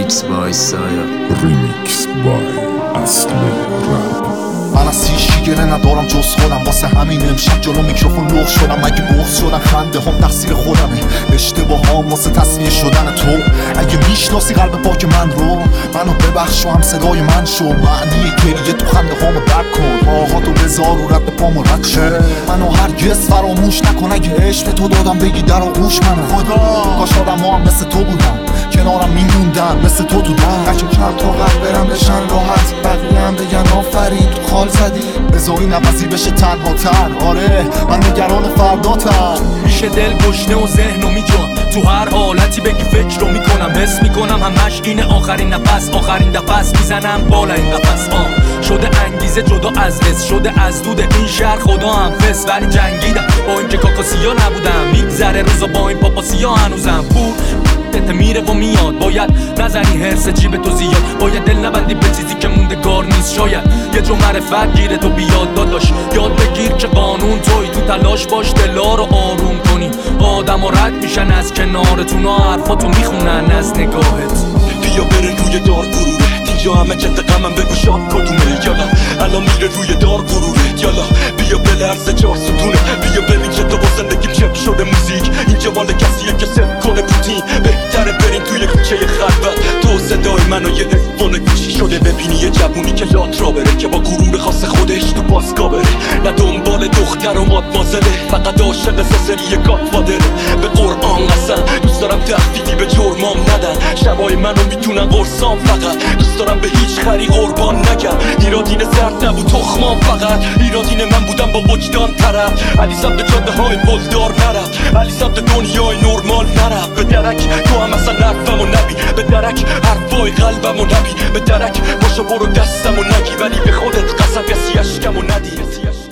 ریمیکس بای سایا. ریمیکس بای اصل رپ. من از هیچی گله ندارم جز خودم، واسه همین امشب جلو میکروفون لغ شدم. اگه بغض شدن خنده هم تقصیر خودمه، اشتباهام واسه تصویر شدن تو. اگه میشناسی قلب پاک من رو، منو ببخش و هم صدای من شو. معنی گریه تو خنده هامو درک کن، آهاتو بذار و رد پامو رد شه. منو هرگز فراموش نکن، اگه عشق تو دادم بگی در آغوش منه. خدا کاش آدم ها هم مثل تو بودم، کنارم میموندن مثل تو تو دم. نکه چند تا قلب برم بشن راحت، بقیه هم بگن آفرین تو خال زدی. بذاری نفسی بشه تنها تر، آره من نگران فرداتم. میشه دل گشنه و ذهنو میجان، تو هر حالتی بگی فکر رو میکنم. حس میکنم همش اینه آخرین نفس، آخرین دفس میزنم بالا این قفس. شده انگیزه جدا از حس، شده از دود این شهر خدا هم فس. ولی جنگیدم با اینکه کاکاسیا نبودم، میگذره روزا با این پاپاسیا هنوزم پور میره و میاد. باید نزنی هرس جیب تو زیاد، باید دل نبندی به چیزی که موندگار نیست. شاید یه جو معرفت گیره تو بیاد داداش، یاد بگیر که قانون توی، تو تلاش باش دلا رو آروم کنی. آدم و رد میشن از کنارتون و حرفاتو میخونن از نگاهت. بیا بره روی دار گروره، اینجا همه جد غمم بگو شاد کدومه. یالا الان میره روی دار گروره، یالا بیا بلرزه 4 ستونه. بیا ببین که تو با زندگیم چپ شده موزیک. اینجا مال کسیه که سب کنه پوتین. بهتره برین توی کوچه خلوت، تو صدای منو یه حیوان گوشی شده. ببینی یه جوونی که لات را بره، که با غرور خاص خودش تو باسکا بره. نه دنبال دختر و مادمازله، فقط عاشق سری گادفادره. به قرآن قسم دوست دارم تخفیفی به جرمام ندن، شبای منو میتونن قرصام. فقط دوست دارم به هیچ خری قربان نگم، ایرادین زرد نبود تخمام. فقط ایرادین من بودم با وجدان طرف، علی سمت جاده های پلدار نرفت، علی سمت دنیای نرمال نرفت. به درک تو هم اصلا حرفمو نبی، به درک حرفای قلبمو نبی. به درک باشو برو دستمو نگی، ولی به خودت قسم کسی اشکمو ندی.